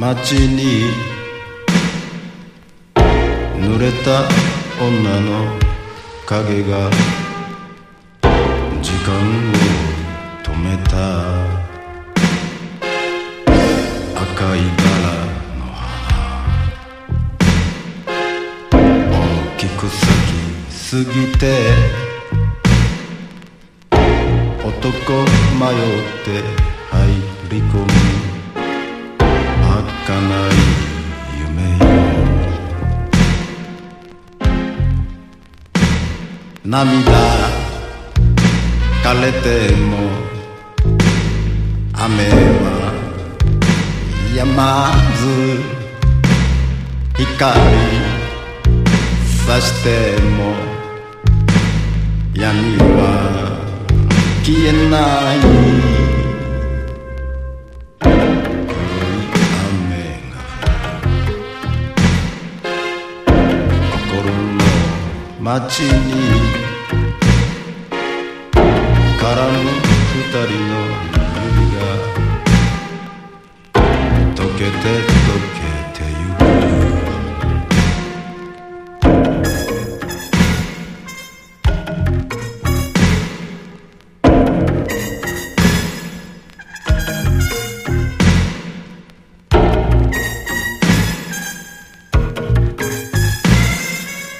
街に濡れた女の影が時間を止めた。赤いバラの花大きく咲きすぎて男迷って入り込む儚い夢よ。涙枯れても雨は止まず光さしても闇は消えない。黒い雨が降る心の街に絡む二人の指が溶けて